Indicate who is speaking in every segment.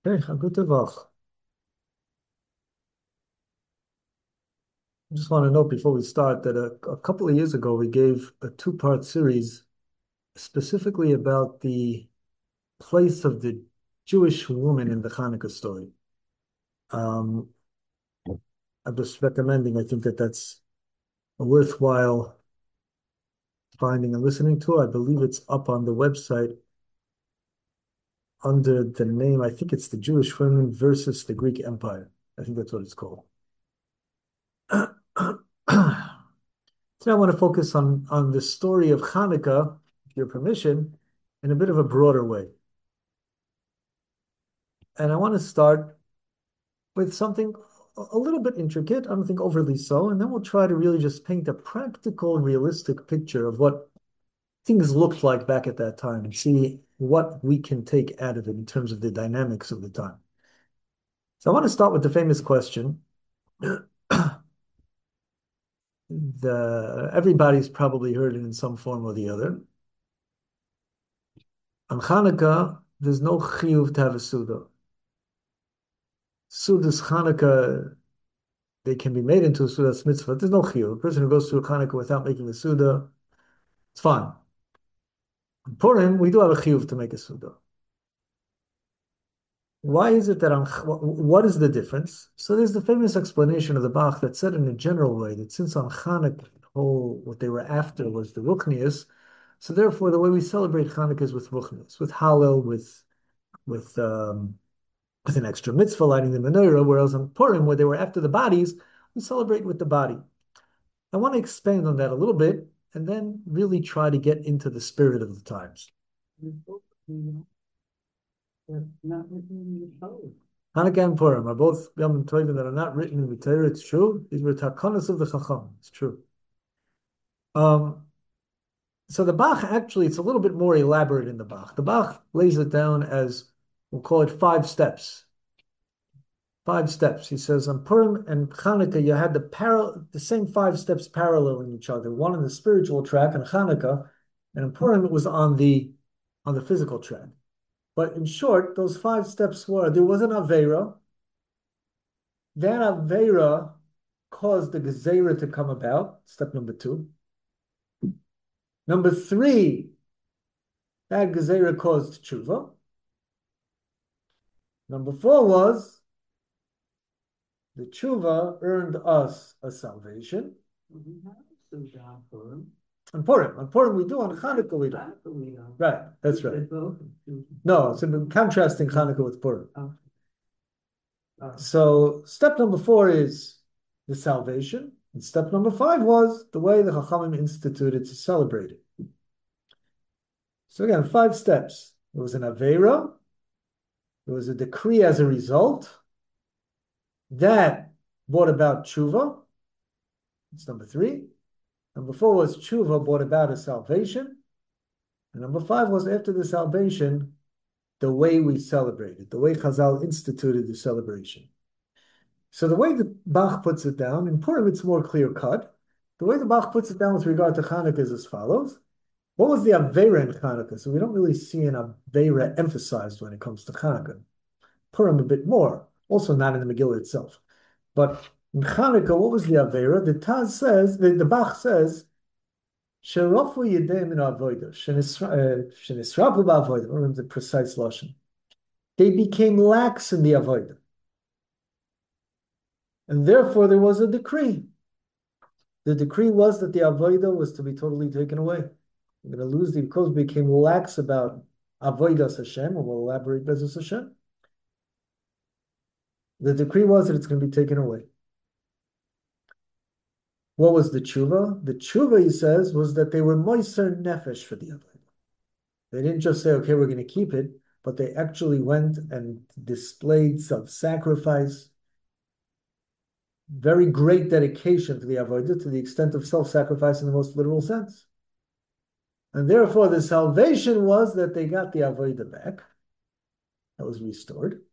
Speaker 1: Hey, gute Woche. I just want to note before we start that a couple of years ago we gave a two-part series specifically about the place of the Jewish woman in the Hanukkah story. Um, I'm just recommending, I think that that's a worthwhile finding and listening to. I believe it's up on the website under the name, I think it's the Jewish women versus the Greek Empire. I think that's what it's called. Today I want to focus on the story of Hanukkah, with your permission, in a bit of a broader way. And I want to start with something a little bit intricate, I don't think overly so, and then we'll try to really just paint a practical and realistic picture of what things looked like back at that time and see what we can take out of it in terms of the dynamics of the time. So I want to start with the famous question. Everybody's probably heard it in some form or the other. On Hanukkah, there's no chiyuv to have a suda. Sudas Hanukkah, they can be made into a Sudas mitzvah. There's no chiyuv. A person who goes through Hanukkah without making a Suda, it's fine. In Purim, we do have a chiyuv to make a Suda. Why is it that what is the difference? So there's the famous explanation of the Bach that said in a general way that since on Hanukkah, what they were after was the Ruchnius, so therefore the way we celebrate Hanukkah is with Ruchnius, with Hallel, with with an extra mitzvah lighting the menorah, whereas on Purim, where they were after the bodies, we celebrate with the body. I want to expand on that a little bit and then really try to get into the spirit of the times. Hanukkah and Purim are both Yom Tovim that are not written in the Torah. It's true. These were takanas of the Chacham. It's true. Um, so the Bach actually, it's a little bit more elaborate in the Bach. The Bach lays it down as, we'll call it 5 steps. 5 steps. He says on Purim and Hanukkah, you had the same 5 steps paralleling each other. One on the spiritual track in Hanukkah, and in Purim it was on the physical track. But in short, those 5 steps were there was an Aveira. That Aveira caused the Gezerah to come about, step number 2. Number 3, that Gezerah caused Tshuva. Number 4 was the Tshuva earned us a salvation. On Purim we do, on Hanukkah we don't. Right, that's right. No, so I'm contrasting Hanukkah with Purim. So step number 4 is the salvation, and step number 5 was the way the Chachamim instituted to celebrate it. So again, 5 steps. There was an Aveira, there was a decree as a result, that brought about Tshuva. It's number 3. Number 4 was Tshuva brought about a salvation. And number 5 was after the salvation, the way we celebrated, the way Chazal instituted the celebration. So the way the Bach puts it down, in Purim it's more clear cut. The way the Bach puts it down with regard to Hanukkah is as follows. What was the Aveira in Hanukkah? So we don't really see an Aveira emphasized when it comes to Hanukkah. Purim a bit more, also not in the Megillah itself. But in Hanukkah, what was the Aveira? The Taz says, the Bach says, Sherofu Yedeim in Avodah, Shenisrapu Ba'avodah, I don't remember the precise lashon. They became lax in the Avodah. And therefore there was a decree. The decree was that the Avodah was to be totally taken away. We're going to lose the, because we became lax about Avodas Hashem, and we'll elaborate Bezos Hashem. The decree was that it's going to be taken away. What was the tshuva? The tshuva, he says, was that they were moiser nefesh for the Avodah. They didn't just say, okay, we're going to keep it, but they actually went and displayed self-sacrifice, very great dedication to the Avodah, to the extent of self-sacrifice in the most literal sense. And therefore, the salvation was that they got the Avodah back. That was restored.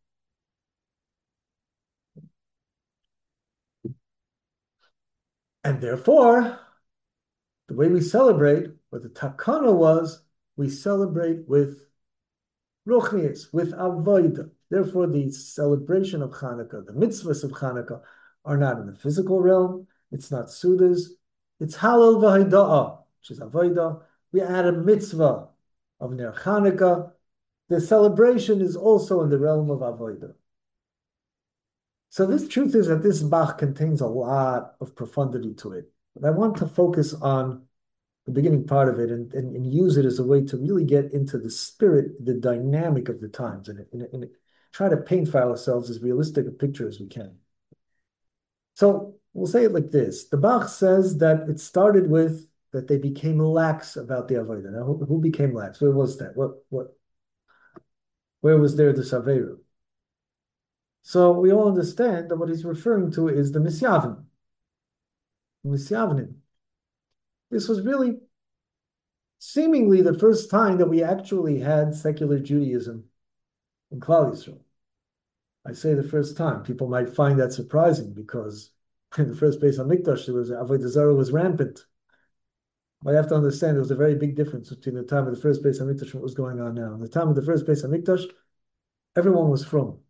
Speaker 1: And therefore, the way we celebrate, what the takana was, we celebrate with Ruchnius, with avodah. Therefore, the celebration of Hanukkah, the mitzvahs of Hanukkah, are not in the physical realm. It's not sudas. It's halal v'haidah, which is avodah. We add a mitzvah of Ner Hanukkah. The celebration is also in the realm of avodah. So this truth is that this Bach contains a lot of profundity to it. But I want to focus on the beginning part of it and use it as a way to really get into the spirit, the dynamic of the times, and try to paint for ourselves as realistic a picture as we can. So we'll say it like this. The Bach says that it started with that they became lax about the Avodah. Now, who became lax? Where was that? Where was there the Saveru? So we all understand that what he's referring to is the Misyavnim. Misyavnim. This was really seemingly the first time that we actually had secular Judaism in Klal Yisrael. I say the first time. People might find that surprising because in the first Beis Hamikdash, there was Avodah Zarah was rampant. But you have to understand there was a very big difference between the time of the first Beis Hamikdash and what was going on now. In the time of the first Beis Hamikdash, everyone was from,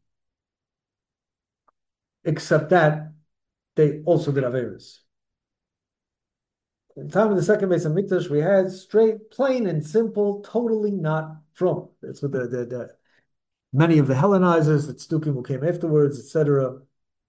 Speaker 1: except that they also did Averis. In the time of the second Beis Hamikdash, we had straight, plain and simple, totally not from. That's what the many of the Hellenizers, the Tzdukim who came afterwards, etc.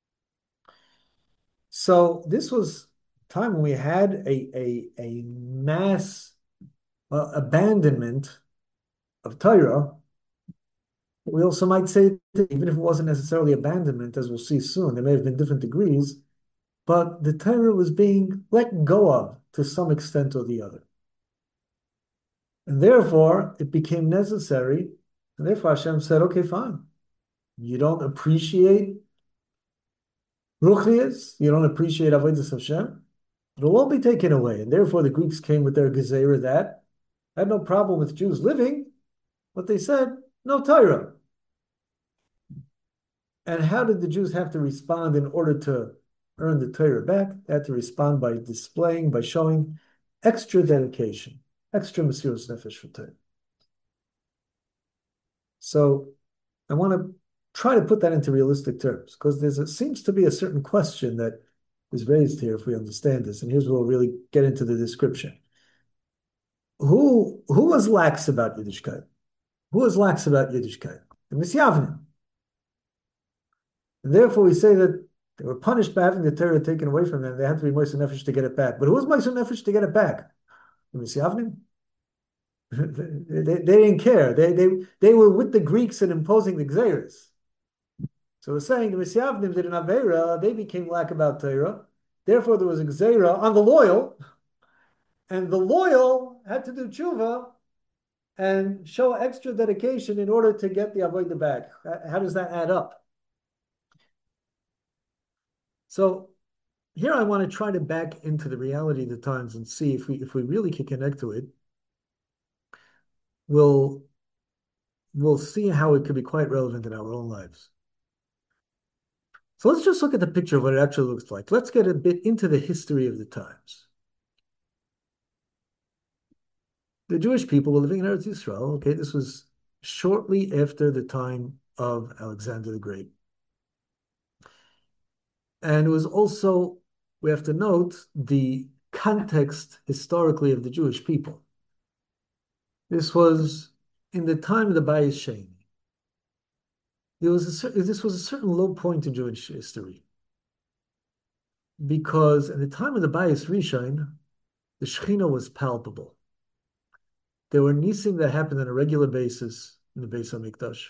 Speaker 1: So this was a time when we had a mass abandonment of Torah. We also might say that even if it wasn't necessarily abandonment, as we'll see soon, there may have been different degrees, but the Torah was being let go of to some extent or the other. And therefore, it became necessary, and therefore Hashem said, okay, fine. You don't appreciate Ruchnias, you don't appreciate Avodas Hashem, it'll all be taken away. And therefore the Greeks came with their Gezerah that had no problem with Jews living, but they said, no Torah. And how did the Jews have to respond in order to earn the Torah back? They had to respond by displaying, by showing extra dedication, extra Mesiras Nefesh for Torah. So I want to try to put that into realistic terms, because seems to be a certain question that is raised here if we understand this. And here's where we'll really get into the description. Who was lax about Yiddishkeit? Who was lax about Yiddishkeit? The Misyavnim. And therefore we say that they were punished by having the Torah taken away from them. They had to be Moshe Nefesh to get it back. But who was Moshe Nefesh to get it back? The Misyavnim? they didn't care. They were with the Greeks and imposing the Gzeres. So we're saying the Misyavnim did an Avera, they became lax about Torah. Therefore there was a Gzera on the loyal, and the loyal had to do tshuva and show extra dedication in order to get the Avodah back. How does that add up? So here I want to try to back into the reality of the times and see if we really can connect to it. We'll see how it could be quite relevant in our own lives. So let's just look at the picture of what it actually looks like. Let's get a bit into the history of the times. The Jewish people were living in Eretz Yisrael. Okay, this was shortly after the time of Alexander the Great. And it was also, we have to note, the context historically of the Jewish people. This was in the time of the Bayis Sheni. This was a certain low point in Jewish history. Because in the time of the Bayis Rishon, the Shechina was palpable. There were nisim that happened on a regular basis in the Beis HaMikdash.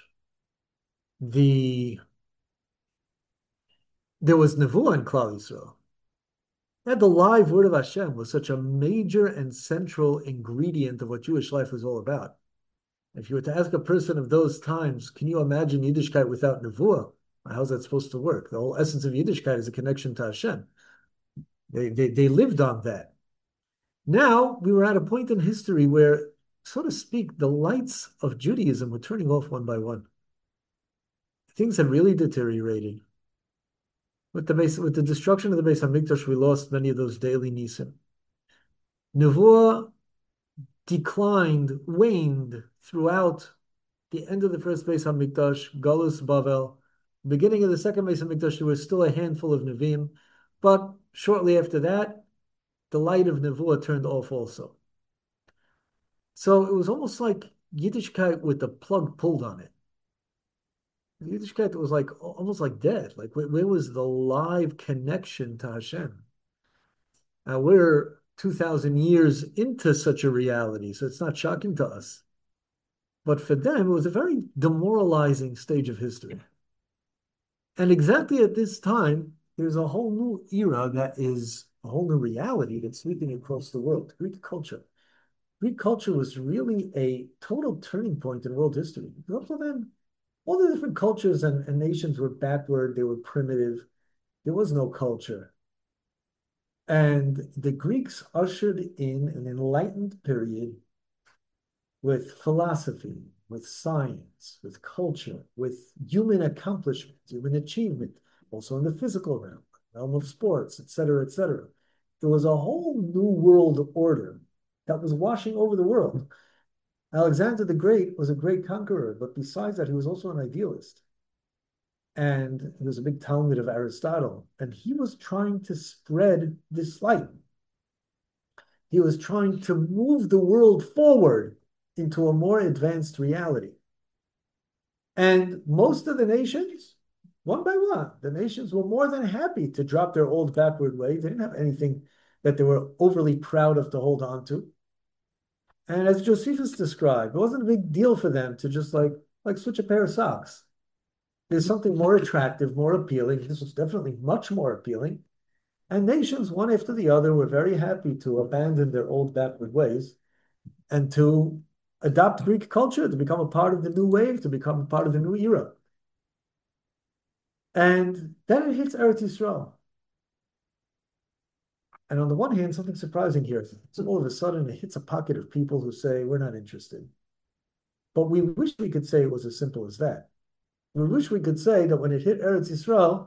Speaker 1: There was Nevuah in Klal Yisrael. And the live word of Hashem was such a major and central ingredient of what Jewish life was all about. If you were to ask a person of those times, can you imagine Yiddishkeit without Nevuah? How's that supposed to work? The whole essence of Yiddishkeit is a connection to Hashem. They lived on that. Now, we were at a point in history where, so to speak, the lights of Judaism were turning off one by one. Things had really deteriorated. With the destruction of the Beis Hamikdash, we lost many of those daily nisim. Nevuah declined, waned throughout the end of the first Beis Hamikdash, Galus Bavel, beginning of the second Beis Hamikdash, there was still a handful of Nevi'im, but shortly after that, the light of Nevuah turned off also. So it was almost like Yiddishkeit with the plug pulled on it. Yiddishkeit was like almost like dead. Like where was the live connection to Hashem? Now we're 2,000 years into such a reality, so it's not shocking to us. But for them, it was a very demoralizing stage of history. And exactly at this time, there's a whole new era that is a whole new reality that's sweeping across the world, Greek culture. Greek culture was really a total turning point in world history. Up to then, all the different cultures and nations were backward, they were primitive, there was no culture. And the Greeks ushered in an enlightened period with philosophy, with science, with culture, with human accomplishment, human achievement, also in the physical realm of sports, etc., etc. There was a whole new world order that was washing over the world. Alexander the Great was a great conqueror, but besides that, he was also an idealist. And he was a big Talmud of Aristotle, and he was trying to spread this light. He was trying to move the world forward into a more advanced reality. And most of the nations, one by one, the nations were more than happy to drop their old backward ways. They didn't have anything that they were overly proud of to hold on to. And as Josephus described, it wasn't a big deal for them to just like switch a pair of socks. There's something more attractive, more appealing. This was definitely much more appealing. And nations, one after the other, were very happy to abandon their old backward ways and to adopt Greek culture, to become a part of the new wave, to become a part of the new era. And then it hits Eretz Yisrael. And on the one hand, something surprising here. So all of a sudden, it hits a pocket of people who say, we're not interested. But we wish we could say it was as simple as that. We wish we could say that when it hit Eretz Yisrael,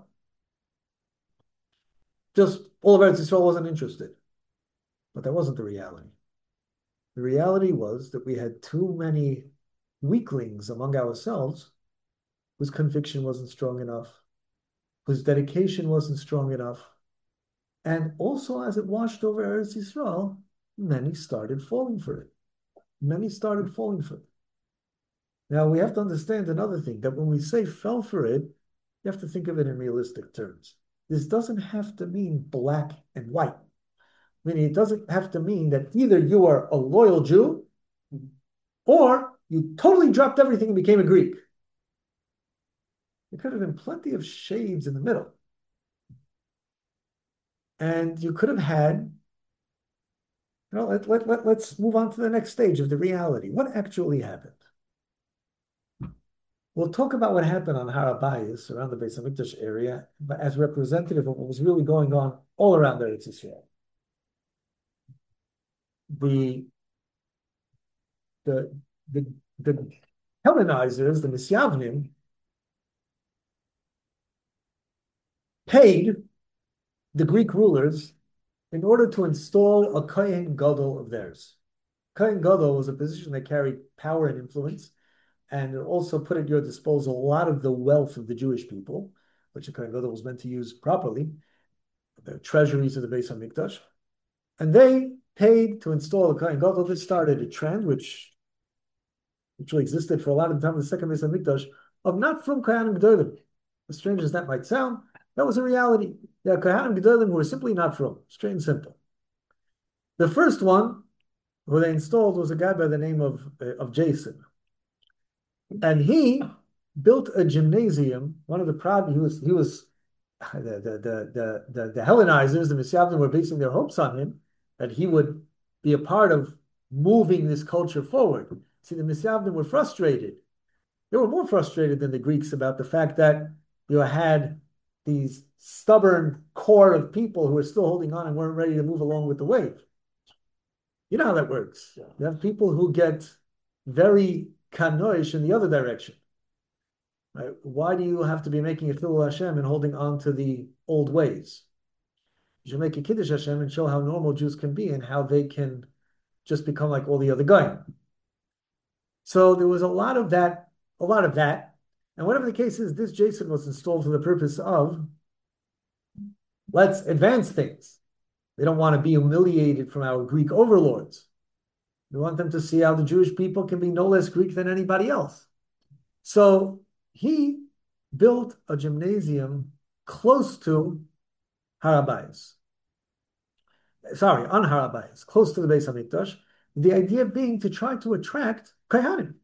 Speaker 1: just all of Eretz Yisrael wasn't interested. But that wasn't the reality. The reality was that we had too many weaklings among ourselves whose conviction wasn't strong enough, whose dedication wasn't strong enough. And also, as it washed over Eretz Yisrael, many started falling for it. Many started falling for it. Now, we have to understand another thing, that when we say fell for it, you have to think of it in realistic terms. This doesn't have to mean black and white. Meaning it doesn't have to mean that either you are a loyal Jew or you totally dropped everything and became a Greek. There could have been plenty of shades in the middle. And you could have had, let's move on to the next stage of the reality. What actually happened? We'll talk about what happened on Har HaBayis, around the Beis Hamikdash area, but as representative of what was really going on all around Eretz Yisrael. The Hellenizers, the Misyavnim, paid the Greek rulers in order to install a Kohen Gadol of theirs. Kohen Gadol was a position that carried power and influence, and it also put at your disposal a lot of the wealth of the Jewish people, which a Kohen Gadol was meant to use properly, the treasuries of the Beis HaMikdash. And they paid to install a Kohen Gadol. This started a trend which really existed for a lot of the time of the second Beis HaMikdash, of not from Kohanim Gedolim. As strange as that might sound, that was a reality. There are Kohanim Gedolim who were simply not from. Straight and simple. The first one who they installed was a guy by the name of Jason. And he built a gymnasium. One of the problems, he was the Hellenizers, the Misyavnim, were basing their hopes on him, that he would be a part of moving this culture forward. See, the Misyavnim were frustrated. They were more frustrated than the Greeks about the fact that you had these stubborn core of people who were still holding on and weren't ready to move along with the wave. You know how that works. Yeah. You have people who get very kanoish in the other direction. Right? Why do you have to be making a Chilul Hashem and holding on to the old ways? You should make a Kiddush Hashem and show how normal Jews can be and how they can just become like all the other guys. So there was a lot of that a lot of that. And whatever the case is, this Jason was installed for the purpose of let's advance things. They don't want to be humiliated from our Greek overlords. We want them to see how the Jewish people can be no less Greek than anybody else. So he built a gymnasium close to Har HaBayis. Sorry, on Har HaBayis, close to the Beis HaMikdash. The idea being to try to attract Kohanim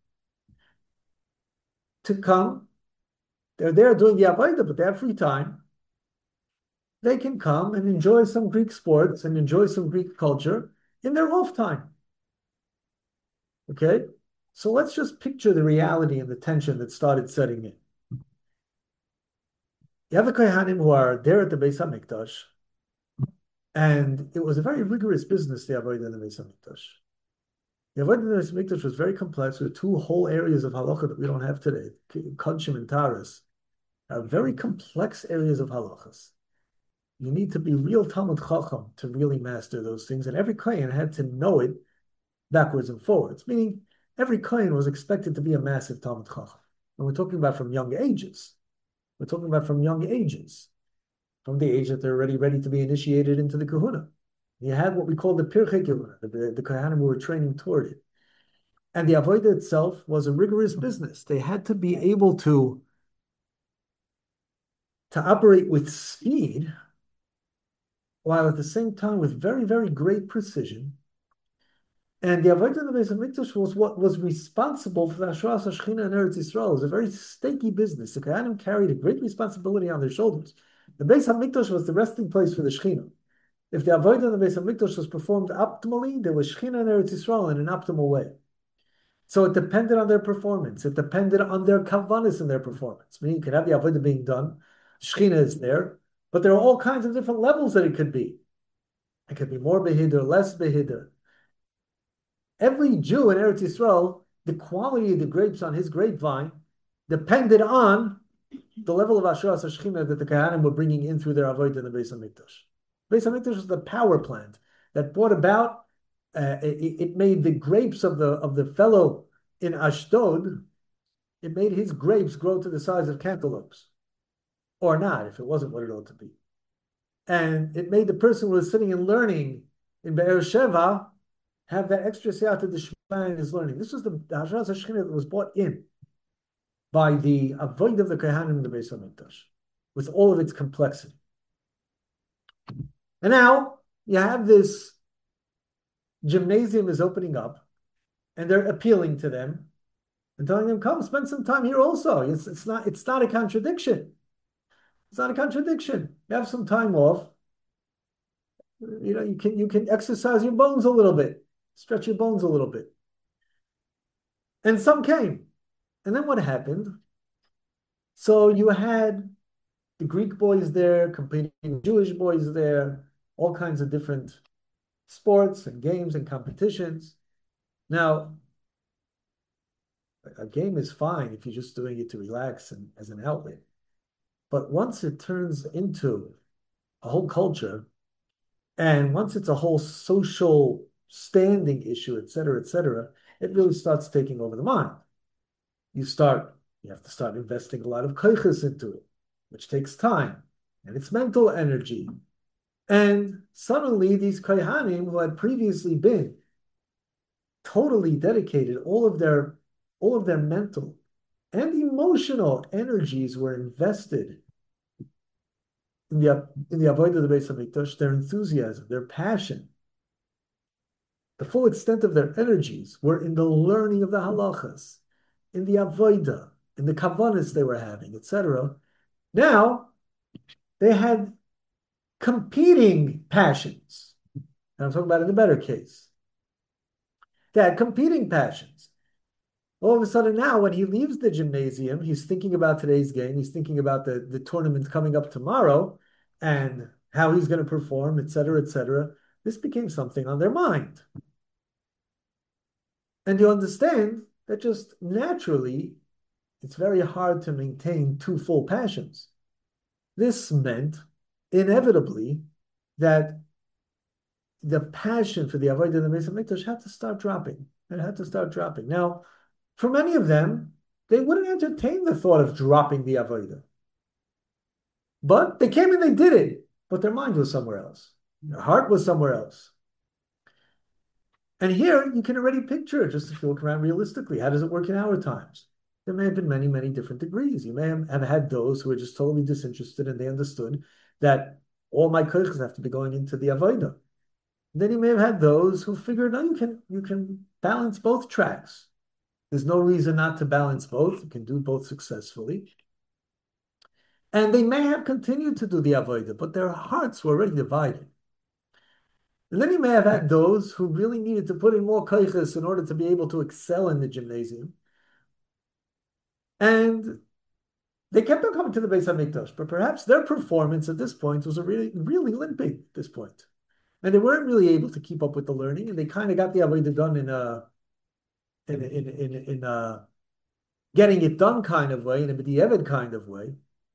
Speaker 1: to come. They're there doing the Avodah, but they have free time. They can come and enjoy some Greek sports and enjoy some Greek culture in their off time. Okay? So let's just picture the reality and the tension that started setting in. You have the Kohanim who are there at the Beis HaMikdash, and it was a very rigorous business, the Avodah in the Beis HaMikdash. The Avodah in the Beis HaMikdash was very complex with two whole areas of halacha that we don't have today, Kodshim and Taras, are very complex areas of halachas. You need to be real Talmud Chacham to really master those things, and every Kohen had to know it backwards and forwards, meaning every Kohen was expected to be a massive Talmud Chacham. And we're talking about from young ages. We're talking about from young ages, from the age that they're already ready to be initiated into the Kahuna. You had what we call the Pirchei Kahuna, the Kohanim who were training toward it. And the Avodah itself was a rigorous business. They had to be able to operate with speed, while at the same time with very, very great precision. And the Avodah in the Beis HaMikdash was what was responsible for the Hashras HaShechina in Eretz Yisrael. It was a very stakey business. The Kohanim carried a great responsibility on their shoulders. The Beis HaMikdash was the resting place for the Shechina. If the Avodah in the Beis HaMikdash was performed optimally, there was Shechina in Eretz Yisrael in an optimal way. So it depended on their performance. It depended on their kavanis in their performance. I mean, you could have the Avodah being done, Shechina is there, but there are all kinds of different levels that it could be. It could be more behider, less behider. Every Jew in Eretz Yisrael, the quality of the grapes on his grapevine depended on the level of Hashras HaShechina that the Kohanim were bringing in through their Avodah in the Beis HaMikdash. Beis HaMikdash was the power plant that brought about, it made the grapes of the fellow in Ashdod, it made his grapes grow to the size of cantaloupes. Or not, if it wasn't what it ought to be. And it made the person who was sitting and learning in Be'er Sheva have that extra siyata d'shmaya in his learning. This was the Hashras HaShechina that was brought in by the avodah of the Kohanim in the Beis HaMikdash, with all of its complexity. And now you have this gymnasium is opening up, and they're appealing to them and telling them, "Come, spend some time here also." It's not a contradiction. It's not a contradiction. You have some time off. You know, you can exercise your bones a little bit, stretch your bones a little bit. And some came. And then what happened? So you had the Greek boys there competing with Jewish boys there, all kinds of different sports and games and competitions. Now, a game is fine if you're just doing it to relax and as an outlet. But once it turns into a whole culture, and once it's a whole social standing issue, et cetera, it really starts taking over the mind. You have to start investing a lot of koiches into it, which takes time, and it's mental energy. And suddenly these kohanim who had previously been totally dedicated, all of their mental and emotional energies were invested in the avodah of the Beis HaMikdash, their enthusiasm, their passion. The full extent of their energies were in the learning of the halachas, in the avodah, in the kavanas they were having, etc. Now, they had competing passions. And I'm talking about in the better case. They had competing passions. All of a sudden now, when he leaves the gymnasium, he's thinking about today's game. He's thinking about the tournament coming up tomorrow and how he's going to perform, et cetera, et cetera. This became something on their mind. And you understand that just naturally, it's very hard to maintain two full passions. This meant, inevitably, that the passion for the Avodah in the Beis HaMikdash had to start dropping. It had to start dropping. Now, for many of them, they wouldn't entertain the thought of dropping the avodah. But they came and they did it, but their mind was somewhere else. Their heart was somewhere else. And here you can already picture, just if you look around realistically, how does it work in our times? There may have been many, many different degrees. You may have had those who were just totally disinterested and they understood that all my koiches have to be going into the avodah. Then you may have had those who figured, no, you can balance both tracks. There's no reason not to balance both. You can do both successfully. And they may have continued to do the avodah, but their hearts were already divided. And then you may have had those who really needed to put in more koiches in order to be able to excel in the gymnasium. And they kept on coming to the Beis HaMikdash, but perhaps their performance at this point was a really, really limping at this point. And they weren't really able to keep up with the learning, and they kind of got the avodah done in a getting it done kind of way, in a b'diavad kind of way.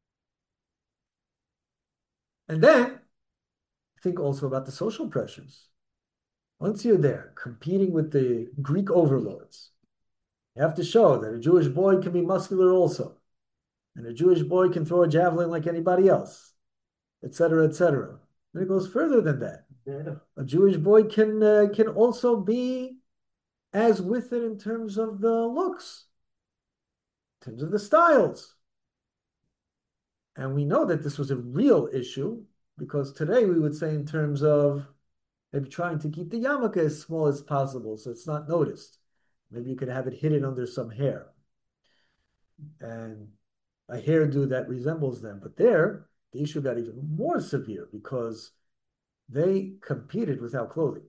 Speaker 1: And then think also about the social pressures. Once you're there, competing with the Greek overlords, you have to show that a Jewish boy can be muscular also, and a Jewish boy can throw a javelin like anybody else, etc., etc. And it goes further than that. Yeah. A Jewish boy can also be as with it in terms of the looks, in terms of the styles. And we know that this was a real issue because today we would say in terms of maybe trying to keep the yarmulke as small as possible so it's not noticed. Maybe you could have it hidden under some hair. And a hairdo that resembles them. But there, the issue got even more severe because they competed without clothing.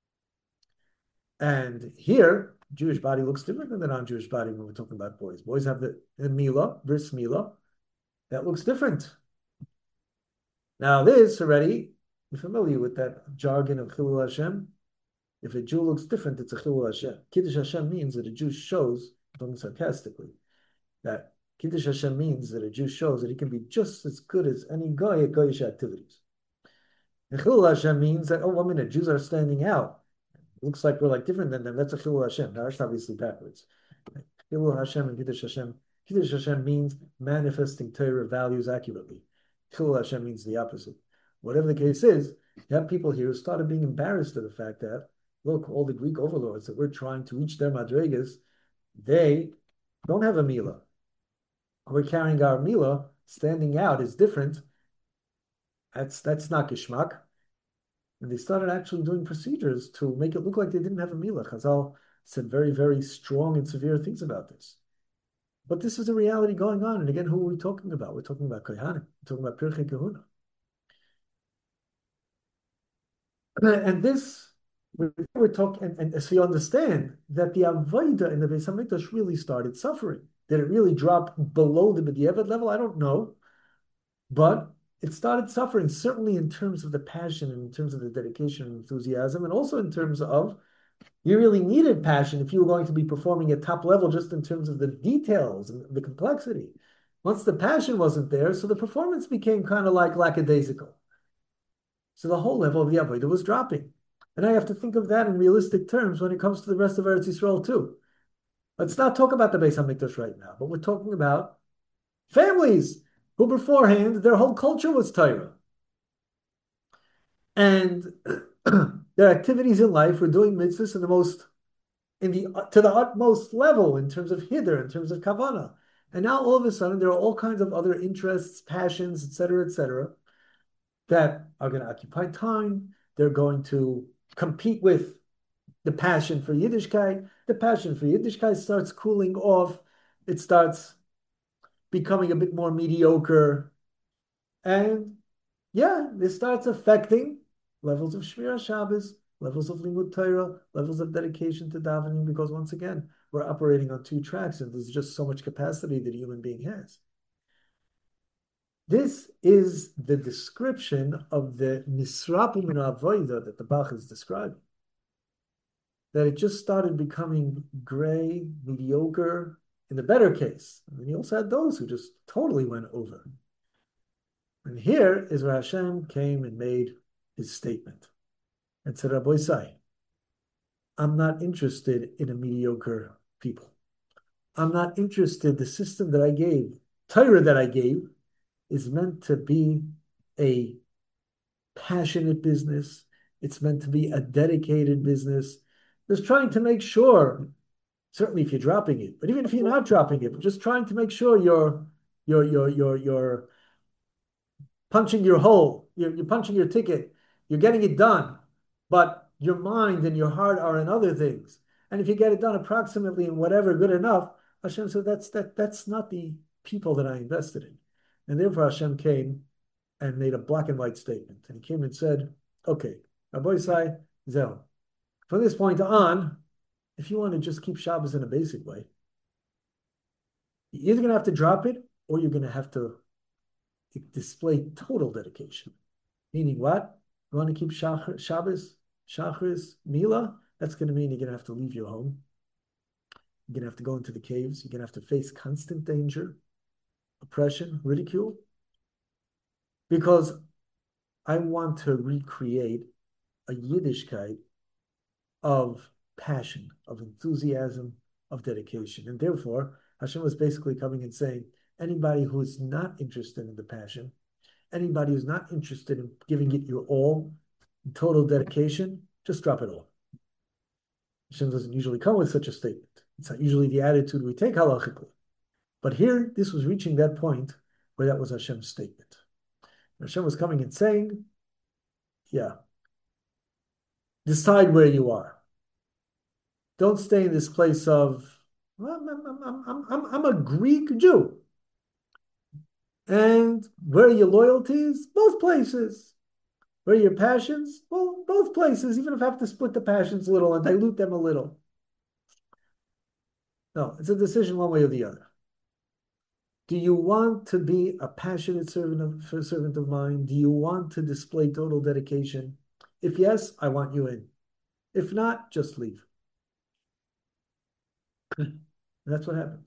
Speaker 1: And here, Jewish body looks different than the non-Jewish body when we're talking about boys. Boys have the milah, bris milah, that looks different. Now this already, you're familiar with that jargon of Chilul Hashem. If a Jew looks different, it's a Chilul Hashem. Kiddush Hashem means that a Jew shows, talking sarcastically, that Kiddush Hashem means that a Jew shows that he can be just as good as any guy at Goyish activities. And Chilul Hashem means that, oh, 1 minute, Jews are standing out. It looks like we're like different than them. That's a Chilul Hashem. Now, that's obviously backwards. Chilul Hashem and Kiddush Hashem. Kiddush Hashem means manifesting Torah values accurately. Chilul Hashem means the opposite. Whatever the case is, you have people here who started being embarrassed at the fact that, look, all the Greek overlords that we're trying to reach their madregas, they don't have a milah. We're carrying our milah, standing out is different. That's not gishmak. And they started actually doing procedures to make it look like they didn't have a milah. Chazal said very, very strong and severe things about this. But this is a reality going on. And again, who are we talking about? We're talking about Kohanim. We're talking about Pirchei Kehuna. And this, we're talking, and so you understand that the Avodah in the Beis HaMikdash really started suffering. Did it really drop below the B'diavad level? I don't know. But it started suffering, certainly in terms of the passion, and in terms of the dedication and enthusiasm, and also in terms of you really needed passion if you were going to be performing at top level just in terms of the details and the complexity. Once the passion wasn't there, so the performance became kind of like lackadaisical. So the whole level of the Avodah was dropping. And I have to think of that in realistic terms when it comes to the rest of Eretz Yisrael too. Let's not talk about the Beis HaMikdash right now, but we're talking about families who beforehand, their whole culture was Torah. And their activities in life were doing mitzvahs to the utmost level in terms of hider, in terms of kavanah. And now all of a sudden, there are all kinds of other interests, passions, etc., that are going to occupy time. They're going to compete with the passion for Yiddishkeit. The passion for Yiddishkeit starts cooling off. It starts becoming a bit more mediocre. And yeah, this starts affecting levels of Shmira Shabbos, levels of Limud Torah, levels of dedication to davening, because once again, we're operating on two tracks and there's just so much capacity that a human being has. This is the description of the Nisrapim in Avodah that the Bach is describing. That it just started becoming gray, mediocre, in the better case. And then you also had those who just totally went over. And here is where Hashem came and made his statement and said, Rabbi Isai, I'm not interested in a mediocre people. I'm not interested. The system that I gave, Torah that I gave, is meant to be a passionate business. It's meant to be a dedicated business. Just trying to make sure, certainly if you're dropping it, but even if you're not dropping it, but just trying to make sure you're punching your hole, you're punching your ticket, you're getting it done, but your mind and your heart are in other things. And if you get it done approximately in whatever good enough, Hashem said that's not the people that I invested in. And therefore Hashem came and made a black and white statement. And he came and said, okay, Rabbi Isai, Zell, from this point on, if you want to just keep Shabbos in a basic way, you're either going to have to drop it or you're going to have to display total dedication. Meaning what? You want to keep Shabbos, Shachris, Mila? That's going to mean you're going to have to leave your home. You're going to have to go into the caves. You're going to have to face constant danger, oppression, ridicule. Because I want to recreate a Yiddishkeit of passion, of enthusiasm, of dedication. And therefore, Hashem was basically coming and saying, anybody who is not interested in the passion, anybody who's not interested in giving it your all, total dedication, just drop it all. Hashem doesn't usually come with such a statement. It's not usually the attitude we take halachically. But here, this was reaching that point where that was Hashem's statement. Hashem was coming and saying, yeah, decide where you are. Don't stay in this place of, well, I'm a Greek Jew. And where are your loyalties? Both places. Where are your passions? Well, both places, even if I have to split the passions a little and dilute them a little. No, it's a decision one way or the other. Do you want to be a passionate servant of mine? Do you want to display total dedication? If yes, I want you in. If not, just leave. And that's what happened.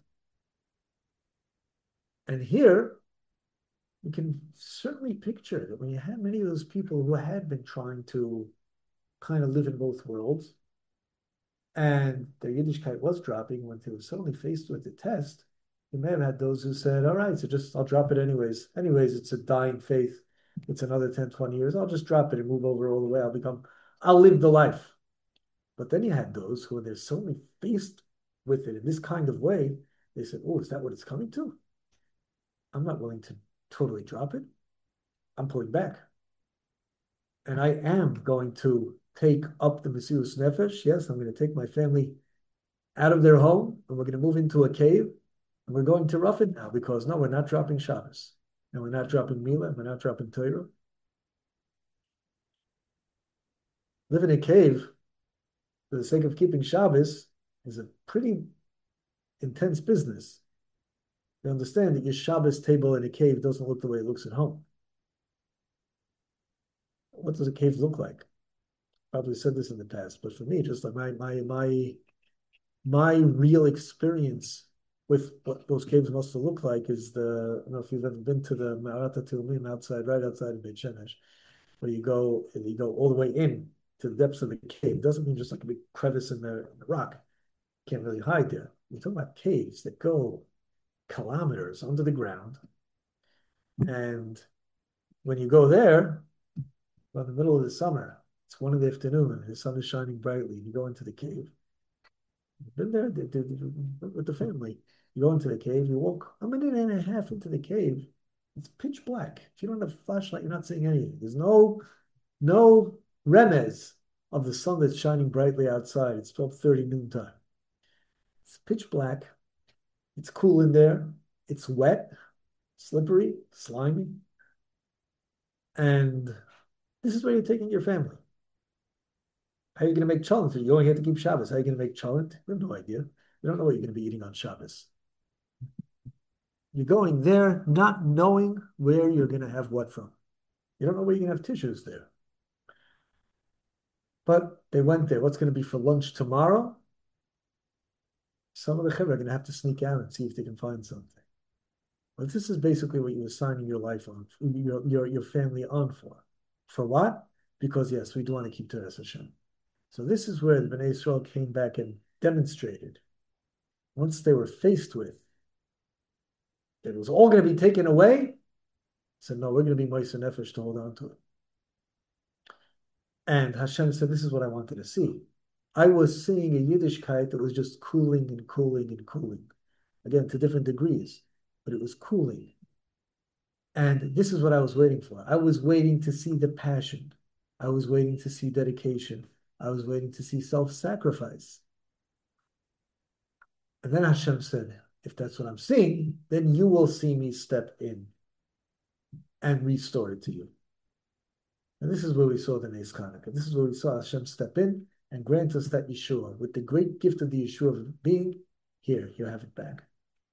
Speaker 1: And here, you can certainly picture that when you had many of those people who had been trying to kind of live in both worlds, and their Yiddishkeit was dropping when they were suddenly faced with the test, you may have had those who said, all right, so just I'll drop it anyways. Anyways, it's a dying faith. It's another 10, 20 years. I'll just drop it and move over all the way. I'll live the life. But then you had those who, when they're suddenly faced with it in this kind of way, they said, oh, is that what it's coming to? I'm not willing to totally drop it. I'm pulling back. And I am going to take up the Mesirus Nefesh. Yes, I'm going to take my family out of their home, and we're going to move into a cave, and we're going to rough it now, because no, we're not dropping Shabbos. And we're not dropping Mila, and we're not dropping Torah. Live in a cave for the sake of keeping Shabbos is a pretty intense business. You understand that your Shabbos table in a cave doesn't look the way it looks at home. What does a cave look like? Probably said this in the past, but for me, just like my real experience with what those caves must have looked like is I don't know if you've ever been to the Ma'arat HaTe'umim right outside of Beit Shemesh, where you go all the way in to the depths of the cave. It doesn't mean just like a big crevice in the rock. You can't really hide there. We're talking about caves that go kilometers under the ground. And when you go there, well, in the middle of the summer, it's one in the afternoon, the sun is shining brightly, and you go into the cave. You've been there with the family. You go into the cave, you walk a minute and a half into the cave. It's pitch black. If you don't have a flashlight, you're not seeing anything. There's no remez of the sun that's shining brightly outside. It's 12:30 noontime. It's pitch black. It's cool in there. It's wet, slippery, slimy. And this is where you're taking your family. How are you going to make cholent? You're going here to keep Shabbos. How are you going to make cholent? We have no idea. We don't know what you're going to be eating on Shabbos. You're going there not knowing where you're going to have what from. You don't know where you're going to have tissues there. But they went there. What's going to be for lunch tomorrow? Some of the chevra are going to have to sneak out and see if they can find something. But this is basically what you're signing your life on, your family on for. For what? Because yes, we do want to keep Teres Hashem. So this is where the Bnei Yisrael came back and demonstrated once they were faced with that it was all going to be taken away, said, no, we're going to be Moise Nefesh to hold on to it. And Hashem said, this is what I wanted to see. I was seeing a Yiddishkeit that was just cooling and cooling and cooling. Again, to different degrees, but it was cooling. And this is what I was waiting for. I was waiting to see the passion. I was waiting to see dedication. I was waiting to see self-sacrifice. And then Hashem said, if that's what I'm seeing, then you will see me step in and restore it to you. And this is where we saw the Nes Chanukah. This is where we saw Hashem step in and grant us that Yeshua. With the great gift of the Yeshua of being, here, you have it back.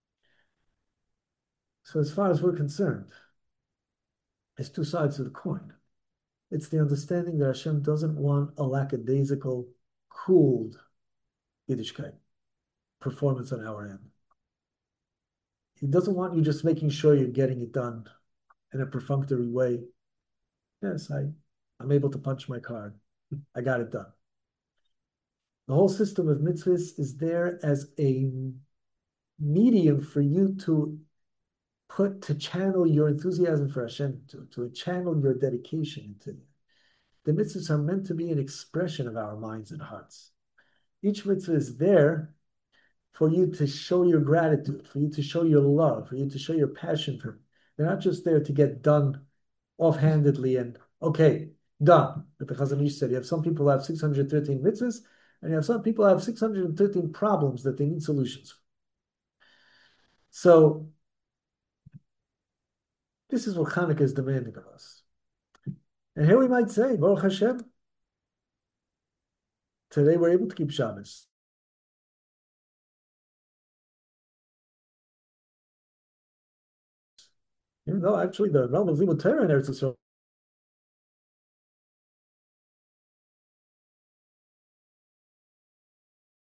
Speaker 1: So as far as we're concerned, it's two sides of the coin. It's the understanding that Hashem doesn't want a lackadaisical, cooled Yiddishkeit performance on our end. He doesn't want you just making sure you're getting it done in a perfunctory way. Yes, I'm able to punch my card. I got it done. The whole system of mitzvahs is there as a medium for you to channel your enthusiasm for Hashem, to channel your dedication into it. The mitzvahs are meant to be an expression of our minds and hearts. Each mitzvah is there for you to show your gratitude, for you to show your love, for you to show your passion for Him. They're not just there to get done offhandedly and, okay, done. But the Chazon Ish said, you have some people who have 613 mitzvahs, and you have some people who have 613 problems that they need solutions for. So, this is what Chanukah is demanding of us. And here we might say, Baruch Hashem, today we're able to keep Shabbos. Even though actually the realm of Limud Torah in Eretz Yisrael